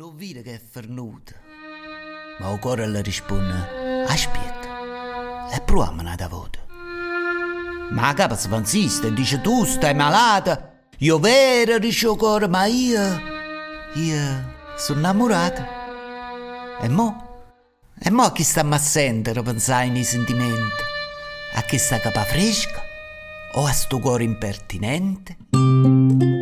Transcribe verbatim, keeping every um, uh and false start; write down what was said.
Lo vede che è fernuto. Ma il cuore le risponde: aspetta, e proviamo una volta. Ma la capa si fa insiste e dice: tu stai malata. Io vero, dice il cuore, ma io, io sono innamorata. E mo? E mo a chi sta a sentire pensare ai miei sentimenti? A chi sta capa fresca? O a sto cuore impertinente?